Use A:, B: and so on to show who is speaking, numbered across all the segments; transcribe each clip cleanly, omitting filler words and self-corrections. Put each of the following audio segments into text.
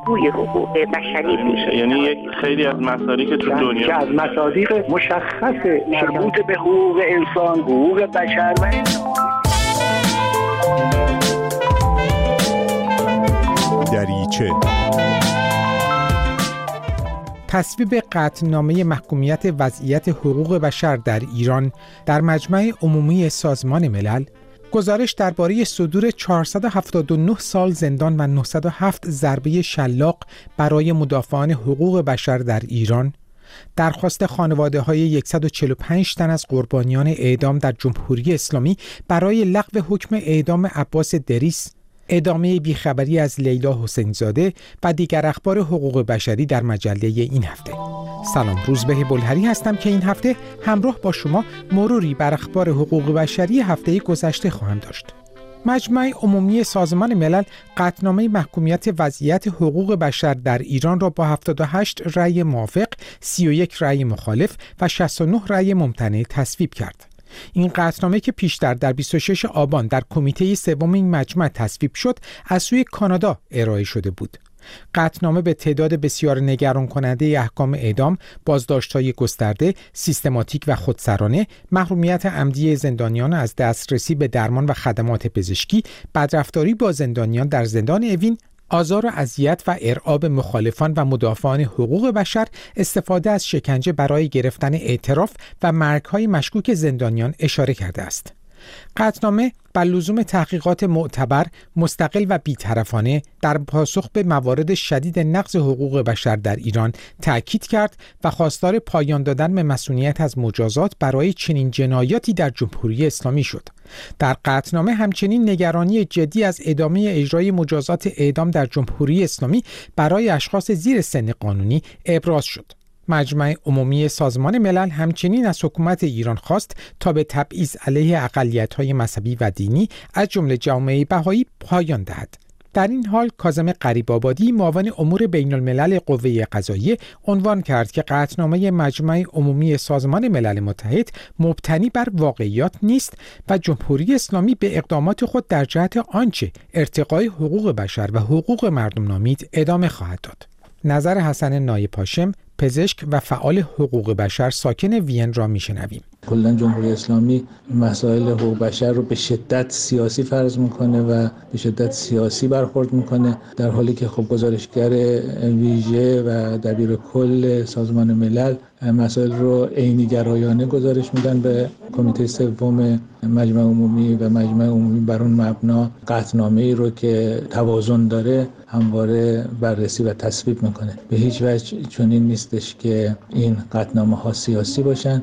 A: پاسخگوی حقوق بشری
B: میشه. یعنی یک خیلی از مصادیق تو دنیا
C: که از مصادیق مشخص مربوط به حقوق انسان، حقوق بشر و
D: دریچه.
E: تصویب قطعنامه محکومیت وضعیت حقوق بشر در ایران در مجمع عمومی سازمان ملل، گزارش درباره صدور 479 سال زندان و 907 ضربه شلاق برای مدافعان حقوق بشر در ایران، درخواست خانواده‌های 145 تن از قربانیان اعدام در جمهوری اسلامی برای لغو حکم اعدام عباس دریس، ادامه بیخبری از لیلا حسین زاده و دیگر اخبار حقوق بشری در مجله این هفته. سلام، روزبه بلهری هستم که این هفته همراه با شما مروری بر اخبار حقوق بشری هفته گذشته خواهم داشت. مجمع عمومی سازمان ملل قطعنامه محکومیت وضعیت حقوق بشر در ایران را با 78 رأی موافق، 31 رأی مخالف و 69 رأی ممتنع تصویب کرد. این قطعنامه که پیشتر در 26 آبان در کمیته سوم این مجمع تصویب شد، از سوی کانادا ارائه شده بود. قطعنامه به تعداد بسیار نگران کننده احکام اعدام، بازداشت‌های گسترده، سیستماتیک و خودسرانه، محرومیت عمدی زندانیان از دسترسی به درمان و خدمات پزشکی، بدرفتاری با زندانیان در زندان اوین، آزار و اذیت و ارعاب مخالفان و مدافعان حقوق بشر، استفاده از شکنجه برای گرفتن اعتراف و مرگ‌های مشکوک زندانیان اشاره کرده است. قطعنامه بر لزوم تحقیقات معتبر، مستقل و بی‌طرفانه در پاسخ به موارد شدید نقض حقوق بشر در ایران تأکید کرد و خواستار پایان دادن به مسئولیت از مجازات برای چنین جنایاتی در جمهوری اسلامی شد. در قطعنامه همچنین نگرانی جدی از ادامه اجرای مجازات اعدام در جمهوری اسلامی برای اشخاص زیر سن قانونی ابراز شد. مجمع عمومی سازمان ملل همچنین از حکومت ایران خواست تا به تبعیض علیه اقلیت‌های مذهبی و دینی از جمله جامعه بهایی پایان دهد. در این حال کاظم غریب‌آبادی، معاون امور بین‌الملل قوه قضاییه، عنوان کرد که قطعنامه مجمع عمومی سازمان ملل متحد مبتنی بر واقعیات نیست و جمهوری اسلامی به اقدامات خود در جهت آنچه ارتقای حقوق بشر و حقوق مردم نامید ادامه خواهد داد. نظر حسن نایب هاشم، پزشک و فعال حقوق بشر ساکن وین را میشنویم.
F: کلا جمهوری اسلامی مسائل حقوق بشر رو به شدت سیاسی فرض میکنه و به شدت سیاسی برخورد میکنه، در حالی که خب گزارشگر ویژه و دبیر کل سازمان ملل مسائل رو عینی گرایانه گزارش میدن به کمیته سوم مجمع عمومی و مجمع عمومی بر اون مبنا قطعنامه‌ای رو که توازن داره همواره بررسی و تصویب میکنه. به هیچ وجه چنین نیستش که این قطعنامه‌ها سیاسی باشن.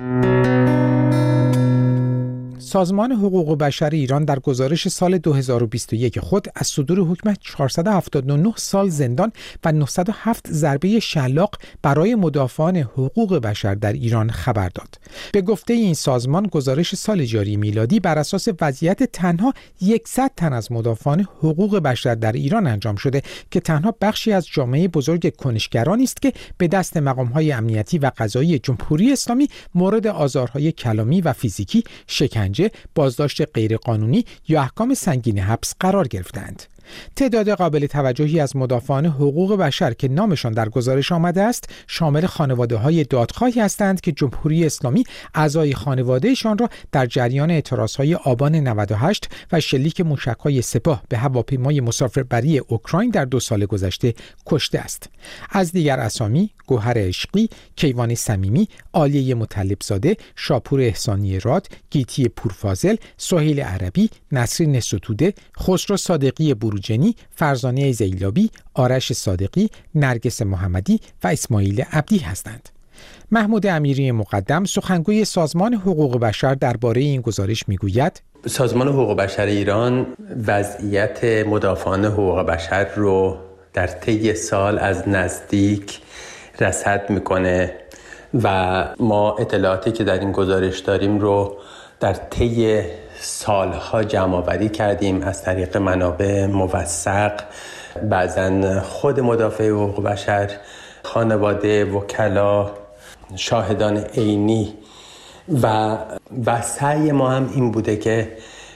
E: سازمان حقوق بشر ایران در گزارش سال 2021 خود از صدور حکم 479 سال زندان و 907 ضربه شلاق برای مدافعان حقوق بشر در ایران خبر داد. به گفته این سازمان، گزارش سال جاری میلادی بر اساس وضعیت تنها 100 تن از مدافعان حقوق بشر در ایران انجام شده که تنها بخشی از جامعه بزرگ کنشگرانی است که به دست مقام‌های امنیتی و قضایی جمهوری اسلامی مورد آزارهای کلامی و فیزیکی، شکنجه، بازداشت غیرقانونی یا احکام سنگین حبس قرار گرفتند. تعداد قابل توجهی از مدافعان حقوق بشر که نامشان در گزارش آمده است شامل خانواده‌های دادخواهی هستند که جمهوری اسلامی اعضای خانوادهشان را در جریان اعتراضهای آبان 98 و شلیک موشک‌های سپاه به هواپیمای مسافربری اوکراین در 2 سال گذشته کشته است. از دیگر اسامی گوهر عشقی، کیوان صمیمی، عالیه مطلبزاده، شاپور احسانی راد، گیتی پورفاضل، سهیل عربی، نسرین ستوده، خسرو صادقی بروجنی، فرزانه زیلابی، آرش صادقی، نرگس محمدی و اسماعیل عبدی هستند. محمود امیری مقدم، سخنگوی سازمان حقوق بشر، درباره این گزارش میگوید:
G: سازمان حقوق بشر ایران وضعیت مدافعان حقوق بشر رو در طی سال از نزدیک رصد میکنه و ما اطلاعاتی که در این گزارش داریم رو در طی سالها جمع آوری کردیم از طریق منابع موثق، بعضن خود مدافع حقوق بشر، خانواده، وکلا، شاهدان عینی و سعی ما هم این بوده که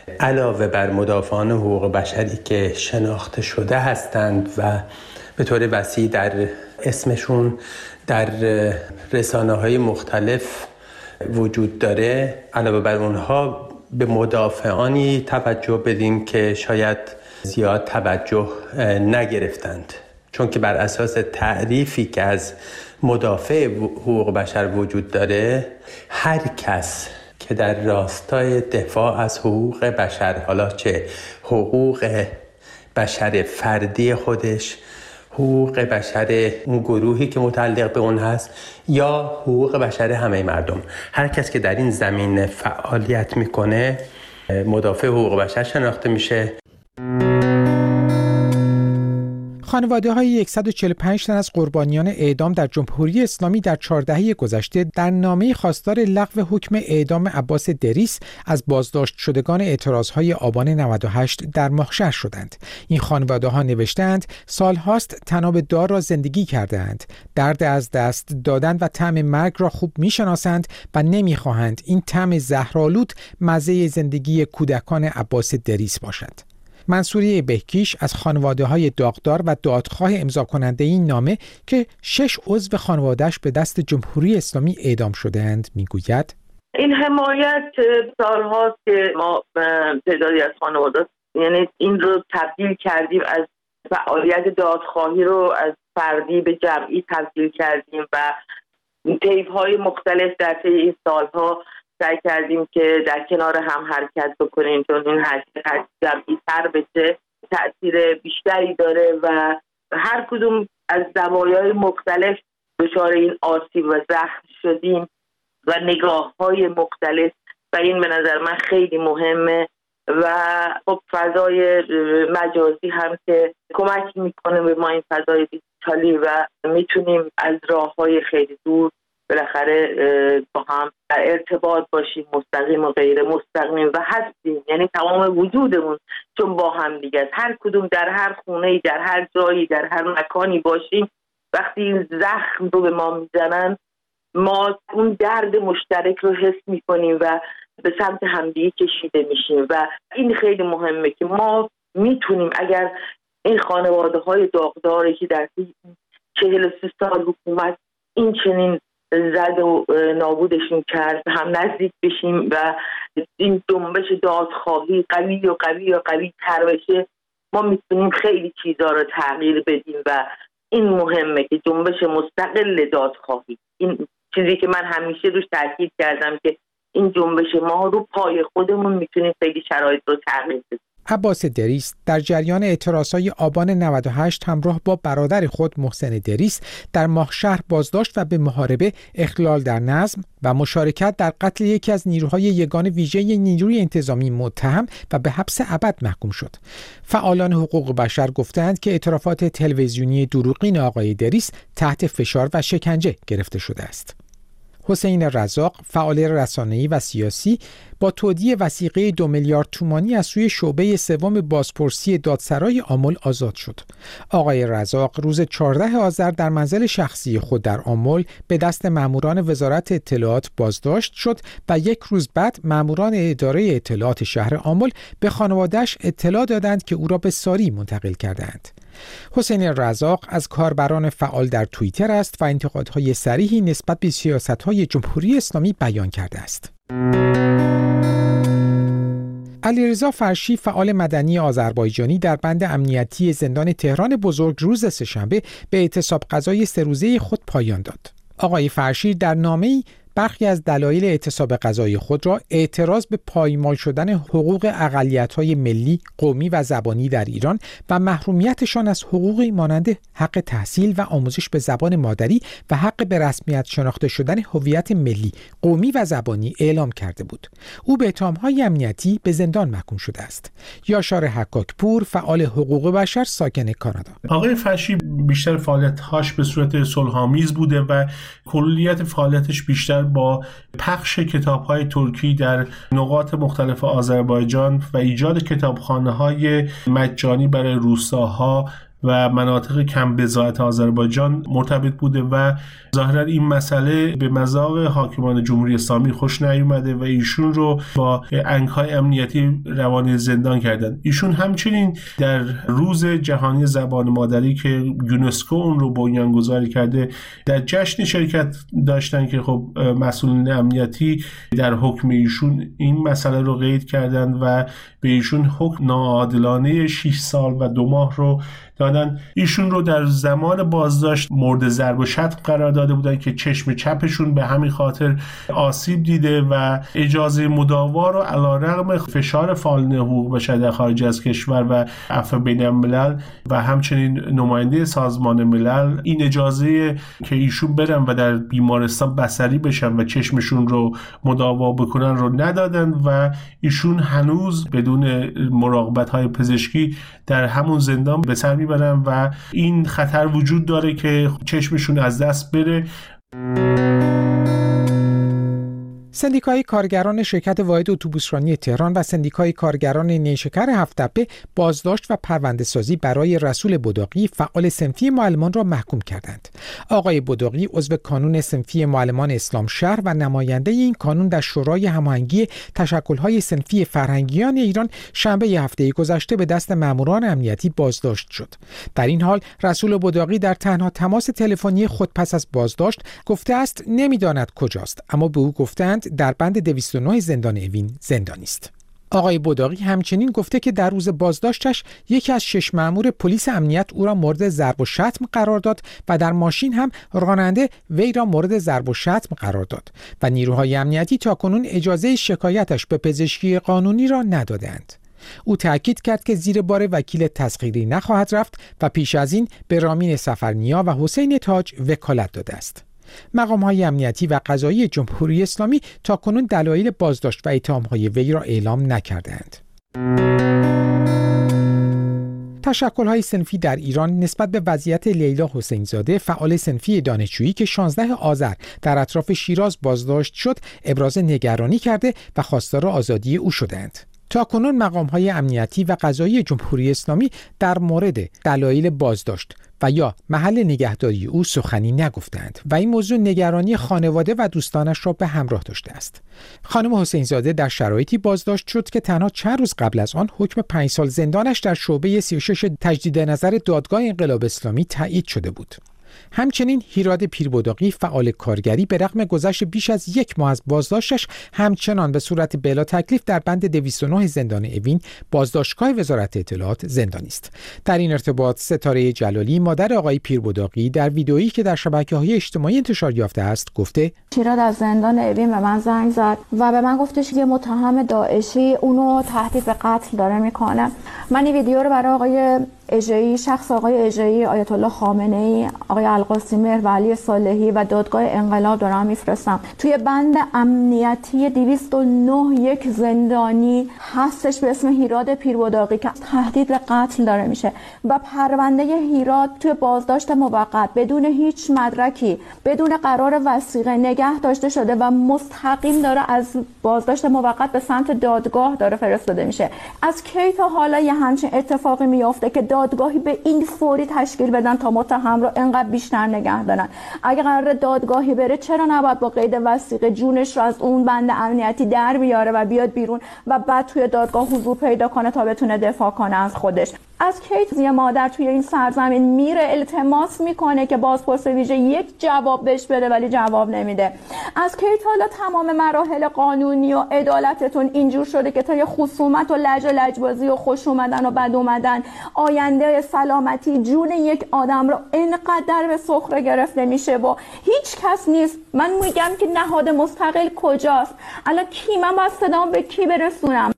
G: علاوه بر مدافعان حقوق بشری که شناخته شده هستند و به طور وسیع در اسمشون در رسانه‌های مختلف وجود داره، علاوه بر اونها به مدافعانی توجه بدیم که شاید زیاد توجه نگرفتند، چون که بر اساس تعریفی که از مدافع حقوق بشر وجود داره، هر کس که در راستای دفاع از حقوق بشر، حالا چه حقوق بشر فردی خودش، حقوق بشر اون گروهی که متعلق به اون هست، یا حقوق بشر همه مردم، هر کس که در این زمینه فعالیت میکنه مدافع حقوق بشر شناخته میشه.
E: خانواده‌های 145 تن از قربانیان اعدام در جمهوری اسلامی در 4 دهه گذشته در نامه خواستار لغو حکم اعدام عباس دریس از بازداشت شدگان اعتراضهای آبان 98 در ماهشهر شدند. این خانواده‌ها نوشتند سالهاست طناب دار را زندگی کرده‌اند، درد از دست دادن و طعم مرگ را خوب می‌شناسند و نمی‌خواهند این طعم زهرآلود مزه زندگی کودکان عباس دریس باشد. منصوریه بهکیش از خانواده‌های داغدار و دادخواه امضا کننده این نامه که 6 عضو خانواده‌اش به دست جمهوری اسلامی اعدام شده‌اند میگوید
A: این حمایت سالهاست که ما تعدادی از خانواده، یعنی این رو تبدیل کردیم، از فعالیت دادخواهی رو از فردی به جمعی تبدیل کردیم و طیف‌های مختلف در طی این سالها سعی کردیم که در کنار هم حرکت بکنیم، چون این حرکت جمعی تر بشه، تأثیر بیشتری داره و هر کدوم از زوایای مختلف دچار این آسیب و زخم شدیم و نگاه‌های مختلف و این به نظر من خیلی مهمه و خب فضای مجازی هم که کمک میکنه به ما این فضای دیجیتالی و میتونیم از راه‌های خیلی دور بالاخره با هم در ارتباط باشیم، مستقیم و غیر مستقیم، و هستیم، یعنی تمام وجودمون چون با هم دیگه است. هر کدوم در هر خونه‌ای، در هر جایی، در هر مکانی باشیم، وقتی این زخم رو به ما میزنن ما اون درد مشترک رو حس میکنیم و به سمت همدیگه کشیده میشیم و این خیلی مهمه که ما میتونیم اگر این خانواده‌های داغداری که در 43 سال حکومت این چنین زد و نابودشون کرد هم نزدیک بشیم و این جنبش دادخواهی قوی و قوی و قوی تر بشه، ما میتونیم خیلی چیزا رو تغییر بدیم و این مهمه که جنبش مستقل دادخواهی، این چیزی که من همیشه روش تاکید کردم که این جنبش ما رو پای خودمون میتونیم خیلی شرایط رو تغییر بدیم.
E: عباس دریس در جریان اعتراضهای آبان 98 همراه با برادر خود محسن دریس در ماهشهر بازداشت و به محاربه، اخلال در نظم و مشارکت در قتل یکی از نیروهای یگان ویژه نیروی انتظامی متهم و به حبس ابد محکوم شد. فعالان حقوق بشر گفتند که اعترافات تلویزیونی دروغین آقای دریس تحت فشار و شکنجه گرفته شده است. حسین رزاق، فعال رسانه‌ای و سیاسی، با تودیع وثیقه 2 میلیارد تومانی از سوی شعبه 3 بازپرسی دادسرای آمل آزاد شد. آقای رزاق روز 14 آذر در منزل شخصی خود در آمل به دست ماموران وزارت اطلاعات بازداشت شد و 1 روز بعد ماموران اداره اطلاعات شهر آمل به خانواده‌اش اطلاع دادند که او را به ساری منتقل کردند. حسین رزاق از کاربران فعال در توییتر است و انتقادهای صریحی نسبت به سیاست‌های جمهوری اسلامی بیان کرده است. علیرضا فرشی، فعال مدنی آذربایجانی، در بند امنیتی زندان تهران بزرگ روز سه‌شنبه به اعتصاب غذای 3 روزه خود پایان داد. آقای فرشی در نامه‌ای برخی از دلایل اعتصاب غذای خود را اعتراض به پایمال شدن حقوق اقلیت‌های ملی، قومی و زبانی در ایران و محرومیتشان از حقوقی مانند حق تحصیل و آموزش به زبان مادری و حق به رسمیت شناخته شدن هویت ملی، قومی و زبانی اعلام کرده بود. او به اتهام‌های امنیتی به زندان محکوم شده است. یاشار حکاکپور، فعال حقوق بشر، ساکن کانادا.
H: آقای فرشی بیشتر فعالیت‌هاش به صورت صلح‌آمیز بوده و کلیت فعالیتش بیشتر با پخش کتاب‌های ترکی در نقاط مختلف آذربایجان و ایجاد کتابخانه‌های مجانی برای روستاها و مناطق کم بضاعت آذربایجان مرتبط بوده و ظاهرا این مسئله به مذاق حاکمان جمهوری اسلامی خوش نیومده و ایشون رو با انگ‌های امنیتی روانه زندان کردن. ایشون همچنین در روز جهانی زبان مادری که یونسکو اون رو بنیانگذاری کرده در جشن شرکت داشتن که خب مسئولین امنیتی در حکم ایشون این مسئله رو قید کردن و به ایشون حکم ناعادلانه 6 سال و 2 ماه رو دادن. ایشون رو در زمان بازداشت مورد ضرب و شتم قرار داده بودن که چشم چپشون به همین خاطر آسیب دیده و اجازه مداوا رو علیرغم فشار فعالین حقوق بشر در خارج از کشور و عفو بین الملل و همچنین نماینده سازمان ملل این اجازه که ایشون برن و در بیمارستان بصری بشن و چشمشون رو مداوا بکنن رو ندادن و ایشون هنوز بدون مراقبت‌های پزشکی در همون زندان به سر میبرن و این خطر وجود داره که چشمشون از دست بره.
E: سندیکای کارگران شرکت واحد اتوبوسرانی تهران و سندیکای کارگران نیشکر هفت‌تپه بازداشت و پرونده‌سازی برای رسول بداقی فعال صنفی معلمان را محکوم کردند. آقای بداقی عضو کانون صنفی معلمان اسلام شهر و نماینده این کانون در شورای هماهنگی تشکل‌های صنفی فرهنگیان ایران شنبه هفته گذشته به دست ماموران امنیتی بازداشت شد. در این حال رسول بداقی در تنها تماس تلفنی خود پس از بازداشت گفته است نمی‌داند کجاست، اما به او گفتند در بند 209 زندان اوین زندانی است. آقای بداقی همچنین گفته که در روز بازداشتش یکی از 6 مأمور پلیس امنیت او را مورد ضرب و شتم قرار داد و در ماشین هم راننده وی را مورد ضرب و شتم قرار داد و نیروهای امنیتی تاکنون اجازه شکایتش به پزشکی قانونی را ندادند. او تأکید کرد که زیر بار وکیل تسخیری نخواهد رفت و پیش از این به رامین سفرنیا و حسین تاج وکالت داده است. مقام‌های امنیتی و قضایی جمهوری اسلامی تاکنون دلایل بازداشت و اتهام‌های وی را اعلام نکردند. تشکل‌های صنفی در ایران نسبت به وضعیت لیلا حسین زاده فعال صنفی دانشجویی که 16 آذر در اطراف شیراز بازداشت شد ابراز نگرانی کرده و خواستار آزادی او شدند. تاکنون مقام‌های امنیتی و قضایی جمهوری اسلامی در مورد دلایل بازداشت و یا محل نگهداری او سخنی نگفتند و این موضوع نگرانی خانواده و دوستانش را به همراه داشته است. خانم حسین زاده در شرایطی بازداشت شد که تنها چند روز قبل از آن حکم 5 سال زندانش در شعبه 36 تجدید نظر دادگاه انقلاب اسلامی تایید شده بود. همچنین هیراد پیربداقی فعال کارگری به رغم گذشت بیش از 1 ماه از بازداشتش همچنان به صورت بلا تکلیف در بند 209 زندان اوین بازداشتگاه وزارت اطلاعات زندانی است. در این ارتباط ستاره جلالی مادر آقای پیربداقی در ویدئویی که در شبکه‌های اجتماعی انتشار یافته است گفته
I: هیراد از زندان اوین به من زنگ زد و به من گفتش که متهم داعشی اونو تهدید به قتل داره میکنه. من این ویدیو رو برای آقای اژه‌ای، شخص آقای اژه‌ای، آیت الله خامنه‌ای، آقای القاسی مهر و علی صالحی و دادگاه انقلاب دارم میفرستم. توی بند امنیتی 209 یک زندانی هستش به اسم هیراد پیربداقی که تهدید به قتل داره میشه و پرونده هیراد توی بازداشت موقت بدون هیچ مدرکی، بدون قرار وثیقه نگه داشته شده و مستقیم داره از بازداشت موقت به سمت دادگاه داره فرستاده میشه. از کی تا حالا یه همچین اتفاقی میفته که دادگاهی به این فوری تشکیل بدن تا متهم رو انقدر بیشتر نگه دارن؟ اگه قرار دادگاهی بره چرا نباید با قید وثیقه جونش رو از اون بند امنیتی در بیاره و بیاد بیرون و بعد توی دادگاه حضور پیدا کنه تا بتونه دفاع کنه از خودش؟ از کی یه مادر توی این سرزمین میره التماس میکنه که بازپرس ویژه یک جواب بهش بده ولی جواب نمیده؟ از کی تا حالا تمام مراحل قانونی و عدالتتون اینجور شده که تا یه خصومت و لج و لجبازی و خوش اومدن و بد اومدن آینده سلامتی جون یک آدم رو اینقدر به سخره گرفته میشه و هیچ کس نیست؟ من میگم که نهاد مستقل کجاست؟ الان کی؟ من باید صدام به کی برسونم؟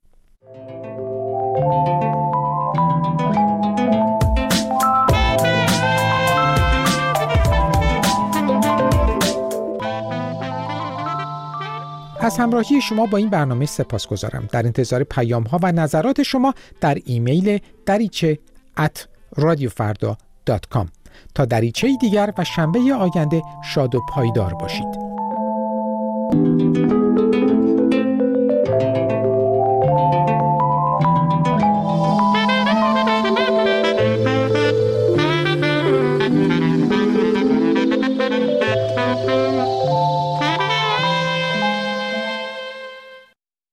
E: از همراهی شما با این برنامه سپاسگزارم. در انتظار پیام‌ها و نظرات شما در ایمیل dariche@radiofarda.com. تا دریچه دیگر و شنبه آینده شاد و پایدار باشید.